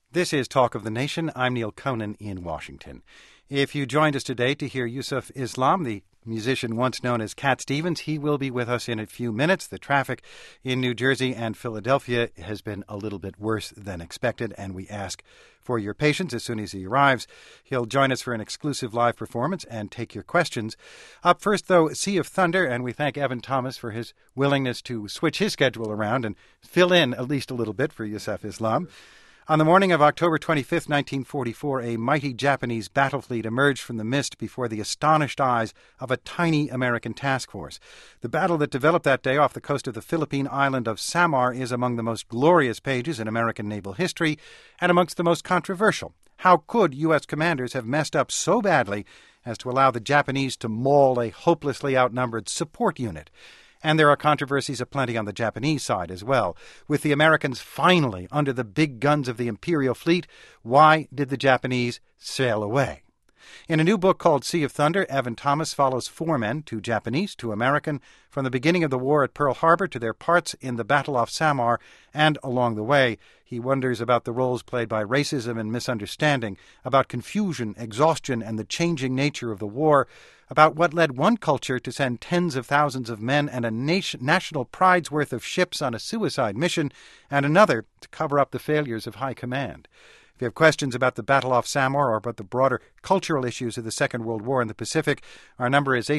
This is Talk of the Nation. I'm Neil Conan in Washington. If you joined us today to hear Yusuf Islam, the musician once known as Cat Stevens, he will be with us in a few minutes. The traffic in New Jersey and Philadelphia has been a little bit worse than expected, and we ask for your patience. As soon as he arrives, he'll join us for an exclusive live performance and take your questions. Up first, though, Sea of Thunder, and we thank Evan Thomas for his willingness to switch his schedule around and fill in at least a little bit for Yusuf Islam. On the morning of October 25, 1944, a mighty Japanese battle fleet emerged from the mist before the astonished eyes of a tiny American task force. The battle that developed that day off the coast of the Philippine island of Samar is among the most glorious pages in American naval history and amongst the most controversial. How could U.S. commanders have messed up so badly as to allow the Japanese to maul a hopelessly outnumbered support unit? And there are controversies aplenty on the Japanese side as well. With the Americans finally under the big guns of the Imperial fleet, why did the Japanese sail away? In a new book called Sea of Thunder, Evan Thomas follows four men, two Japanese, two American, from the beginning of the war at Pearl Harbor to their parts in the battle off Samar, and along the way, he wonders about the roles played by racism and misunderstanding, about confusion, exhaustion, and the changing nature of the war, about what led one culture to send tens of thousands of men and a national pride's worth of ships on a suicide mission, and another to cover up the failures of high command. If you have questions about the battle off Samar or about the broader cultural issues of the Second World War in the Pacific, our number is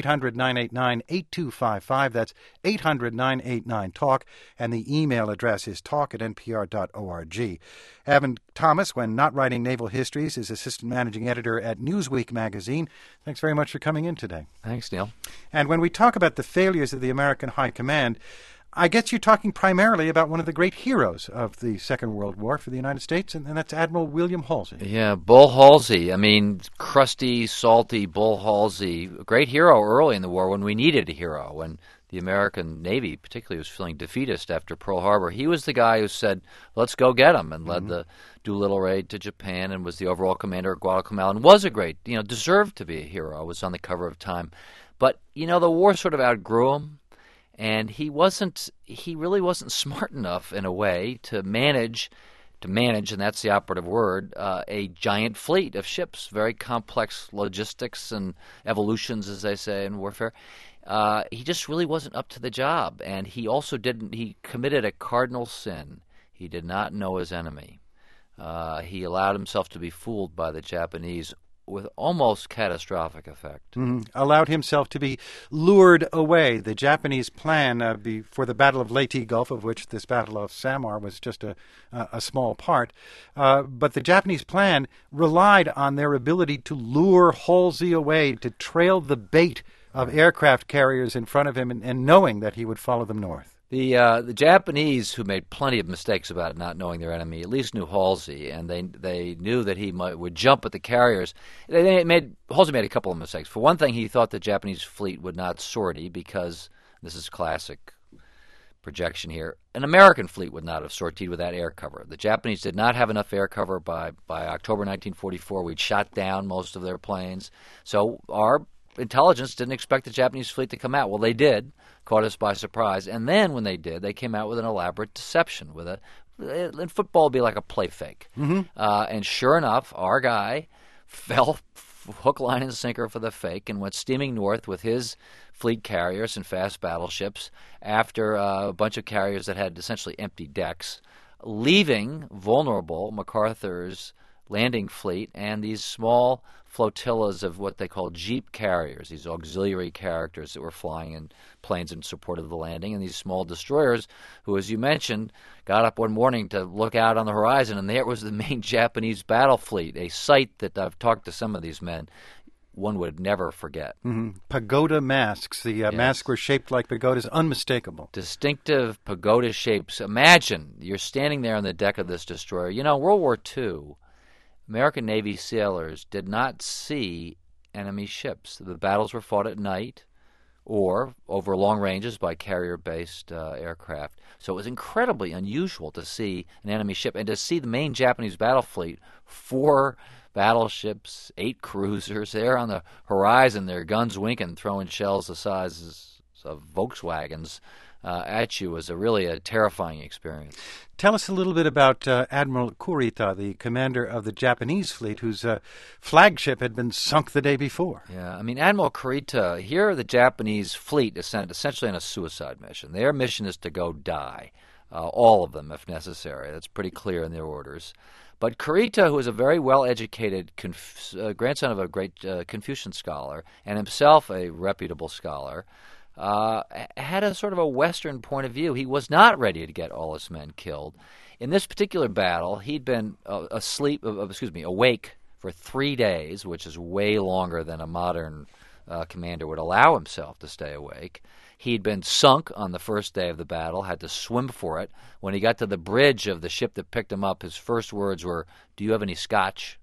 800-989-8255. That's 800-989-TALK, and the email address is talk@npr.org. Evan Thomas, when not writing naval histories, is assistant managing editor at Newsweek magazine. Thanks very much for coming in today. Thanks, Neil. And when we talk about the failures of the American High Command, I guess you're talking primarily about one of the great heroes of the Second World War for the United States, and that's Admiral William Halsey. Yeah, Bull Halsey. I mean, crusty, salty Bull Halsey. A great hero early in the war when we needed a hero, when the American Navy particularly was feeling defeatist after Pearl Harbor. He was the guy who said, let's go get him, and led the Doolittle raid to Japan and was the overall commander at Guadalcanal and was a great, deserved to be a hero. Was on the cover of Time. But, the war sort of outgrew him. And he really wasn't smart enough in a way to manage, and that's the operative word, a giant fleet of ships, very complex logistics and evolutions, as they say in warfare. He just really wasn't up to the job. And he also he committed a cardinal sin. He did not know his enemy. He allowed himself to be fooled by the Japanese with almost catastrophic effect. Allowed himself to be lured away. The Japanese plan for the Battle of Leyte Gulf, of which this Battle of Samar was just a small part, but the Japanese plan relied on their ability to lure Halsey away, to trail the bait of aircraft carriers in front of him and knowing that he would follow them north. The Japanese, who made plenty of mistakes about not knowing their enemy, at least knew Halsey, and they knew that he would jump at the carriers. Halsey made a couple of mistakes. For one thing, he thought the Japanese fleet would not sortie because, this is classic projection here, an American fleet would not have sortied without air cover. The Japanese did not have enough air cover by October 1944. We'd shot down most of their planes. So our intelligence didn't expect the Japanese fleet to come out. Well, they did. Caught us by surprise. And then when they did, they came out with an elaborate deception. In football, it'd be like a play fake. And sure enough, our guy fell hook, line, and sinker for the fake and went steaming north with his fleet carriers and fast battleships after a bunch of carriers that had essentially empty decks, leaving vulnerable MacArthur's landing fleet and these small flotillas of what they call jeep carriers, these auxiliary characters that were flying in planes in support of the landing, and these small destroyers who, as you mentioned, got up one morning to look out on the horizon, and there was the main Japanese battle fleet, a sight that I've talked to some of these men. One would never forget. Pagoda masks. The Yes. masks were shaped like pagodas, unmistakable. Distinctive pagoda shapes. Imagine you're standing there on the deck of this destroyer. World War II, American Navy sailors did not see enemy ships. The battles were fought at night or over long ranges by carrier-based aircraft. So it was incredibly unusual to see an enemy ship and to see the main Japanese battle fleet, 4 battleships, 8 cruisers, there on the horizon, their guns winking, throwing shells the sizes of Volkswagens at you was really a terrifying experience. Tell us a little bit about Admiral Kurita, the commander of the Japanese fleet, whose flagship had been sunk the day before. Yeah, I mean, Admiral Kurita, here the Japanese fleet is sent essentially on a suicide mission. Their mission is to go die, all of them if necessary. That's pretty clear in their orders. But Kurita, who was a very well-educated grandson of a great Confucian scholar and himself a reputable scholar, had a sort of a Western point of view. He was not ready to get all his men killed. In this particular battle, he'd been awake for 3 days, which is way longer than a modern commander would allow himself to stay awake. He'd been sunk on the first day of the battle, had to swim for it. When he got to the bridge of the ship that picked him up, his first words were, "Do you have any scotch?"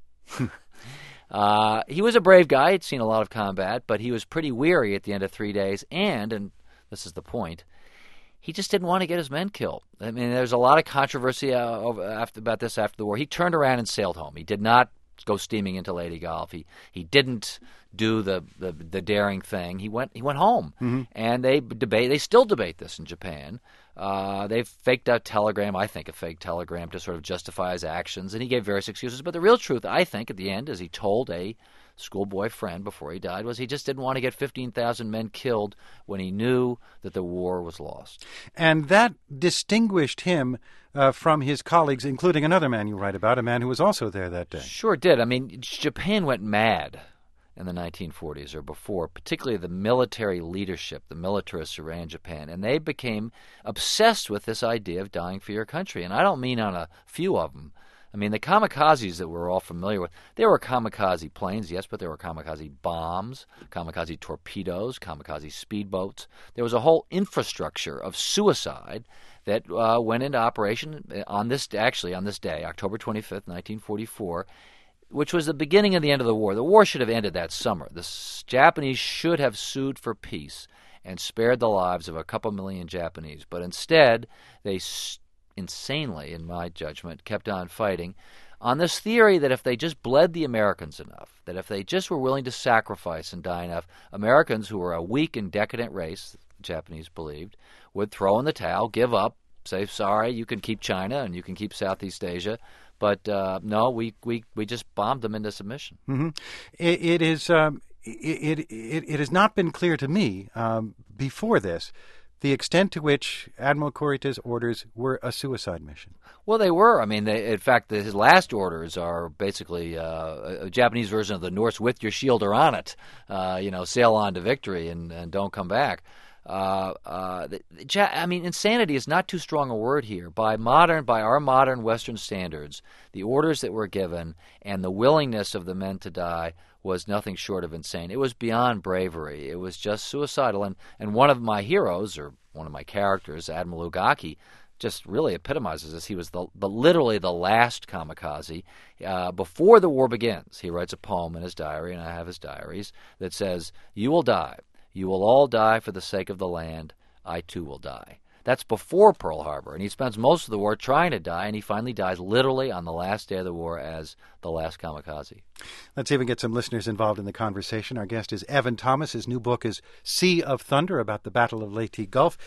He was a brave guy. He'd seen a lot of combat, but he was pretty weary at the end of 3 days, and this is the point, he just didn't want to get his men killed. I mean, there's a lot of controversy about this after the war. He turned around and sailed home. He did not go steaming into Leyte Gulf. He didn't do the daring thing. He went home, and they still debate this in Japan. They faked a telegram, I think a fake telegram, to sort of justify his actions, and he gave various excuses. But the real truth, I think, at the end, as he told a schoolboy friend before he died, was he just didn't want to get 15,000 men killed when he knew that the war was lost. And that distinguished him from his colleagues, including another man you write about, a man who was also there that day. Sure did. I mean, Japan went mad in the 1940s or before, particularly the military leadership, the militarists who ran Japan, and they became obsessed with this idea of dying for your country. And I don't mean on a few of them. I mean, the kamikazes that we're all familiar with, there were kamikaze planes, yes, but there were kamikaze bombs, kamikaze torpedoes, kamikaze speedboats. There was a whole infrastructure of suicide that went into operation on this day, October 25th, 1944, which was the beginning of the end of the war. The war should have ended that summer. The Japanese should have sued for peace and spared the lives of a couple million Japanese, but instead they insanely, in my judgment, kept on fighting on this theory that if they just bled the Americans enough, that if they just were willing to sacrifice and die enough, Americans, who were a weak and decadent race, the Japanese believed, would throw in the towel, give up, say, sorry, you can keep China and you can keep Southeast Asia, but no, we just bombed them into submission. Mm-hmm. It has not been clear to me before this the extent to which Admiral Kurita's orders were a suicide mission. Well, they were. I mean, in fact, his last orders are basically a Japanese version of the Norse "with your shield or on it," sail on to victory and don't come back. I mean, insanity is not too strong a word here. By our modern Western standards, the orders that were given and the willingness of the men to die was nothing short of insane. It was beyond bravery. It was just suicidal. And one of my heroes, or one of my characters, Admiral Ugaki, just really epitomizes this. He was literally the last kamikaze. Before the war begins, he writes a poem in his diary, and I have his diaries, that says, "You will die. You will all die for the sake of the land. I too will die." That's before Pearl Harbor, and he spends most of the war trying to die, and he finally dies literally on the last day of the war as the last kamikaze. Let's even get some listeners involved in the conversation. Our guest is Evan Thomas. His new book is Sea of Thunder, about the Battle of Leyte Gulf.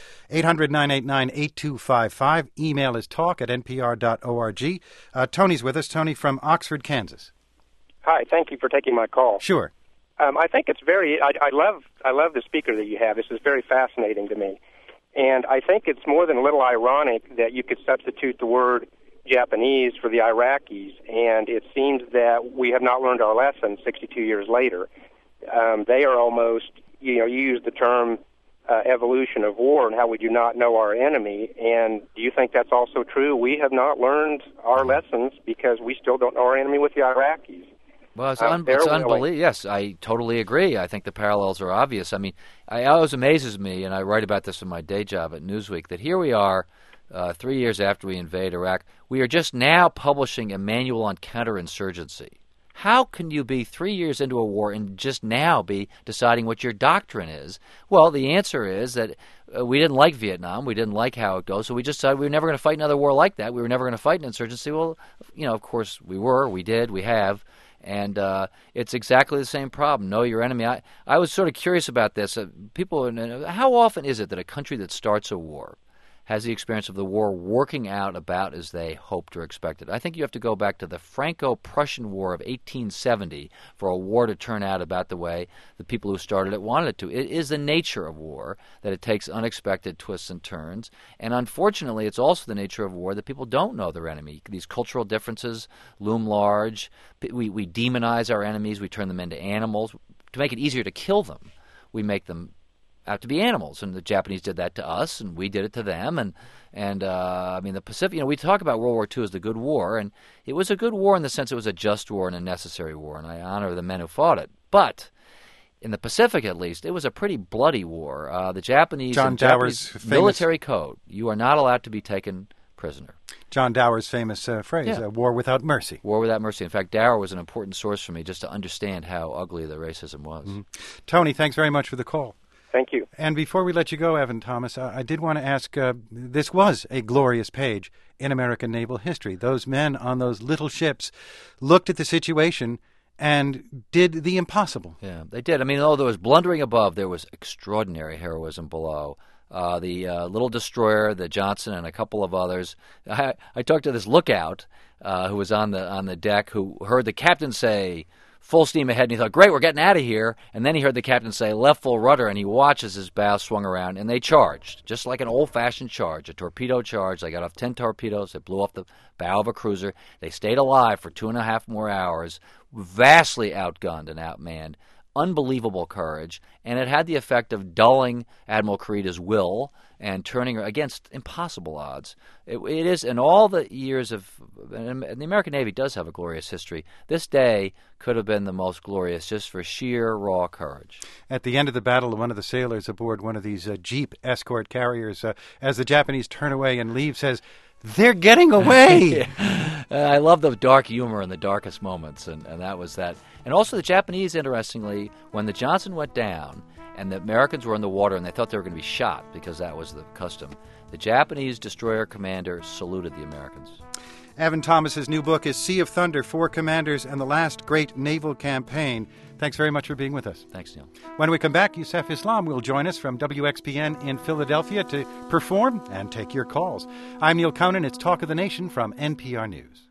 800-989-8255. Email is talk@npr.org. Tony's with us. Tony from Oxford, Kansas. Hi, thank you for taking my call. Sure. I think it's I love the speaker that you have. This is very fascinating to me. And I think it's more than a little ironic that you could substitute the word Japanese for the Iraqis, and it seems that we have not learned our lesson 62 years later. They are almost, you use the term evolution of war, and how would you not know our enemy? And do you think that's also true? We have not learned our lessons because we still don't know our enemy with the Iraqis. Well, it's unbelievable. Yes, I totally agree. I think the parallels are obvious. I mean, it always amazes me, and I write about this in my day job at Newsweek, that here we are 3 years after we invade Iraq. We are just now publishing a manual on counterinsurgency. How can you be 3 years into a war and just now be deciding what your doctrine is? Well, the answer is that we didn't like Vietnam. We didn't like how it goes, so we just decided we were never going to fight another war like that. We were never going to fight an insurgency. Well, of course we were. We did. We have. And it's exactly the same problem. Know your enemy. I was sort of curious about this. How often is it that a country that starts a war has the experience of the war working out about as they hoped or expected? I think you have to go back to the Franco-Prussian War of 1870 for a war to turn out about the way the people who started it wanted it to. It is the nature of war that it takes unexpected twists and turns, and unfortunately it's also the nature of war that people don't know their enemy. These cultural differences loom large. We demonize our enemies. We turn them into animals. To make it easier to kill them, we make them out to be animals, and the Japanese did that to us, and we did it to them, and I mean the Pacific. We talk about World War II as the good war, and it was a good war in the sense it was a just war and a necessary war, and I honor the men who fought it. But in the Pacific, at least, it was a pretty bloody war. The Japanese military code: you are not allowed to be taken prisoner. John Dower's famous phrase: "War without mercy." War without mercy. In fact, Dower was an important source for me just to understand how ugly the racism was. Mm-hmm. Tony, thanks very much for the call. Thank you. And before we let you go, Evan Thomas, I did want to ask, this was a glorious page in American naval history. Those men on those little ships looked at the situation and did the impossible. Yeah, they did. I mean, though there was blundering above, there was extraordinary heroism below. The little destroyer, the Johnson, and a couple of others. I talked to this lookout who was on the deck who heard the captain say, "Full steam ahead," and he thought, great, we're getting out of here. And then he heard the captain say, "Left full rudder," and he watches his bow swung around, and they charged, just like an old-fashioned charge, a torpedo charge. They got off 10 torpedoes. They blew off the bow of a cruiser. They stayed alive for 2.5 more hours, vastly outgunned and outmanned. Unbelievable courage, and it had the effect of dulling Admiral Karida's will and turning her against impossible odds. It is, in all the years of, and the American Navy does have a glorious history, this day could have been the most glorious just for sheer raw courage. At the end of the battle, one of the sailors aboard one of these Jeep escort carriers, as the Japanese turn away and leave, says, "They're getting away!" I love the dark humor in the darkest moments, and that was that. And also the Japanese, interestingly, when the Johnson went down and the Americans were in the water and they thought they were going to be shot because that was the custom, the Japanese destroyer commander saluted the Americans. Evan Thomas's new book is Sea of Thunder, 4 Commanders and the Last Great Naval Campaign. Thanks very much for being with us. Thanks, Neil. When we come back, Yusef Islam will join us from WXPN in Philadelphia to perform and take your calls. I'm Neil Conan. It's Talk of the Nation from NPR News.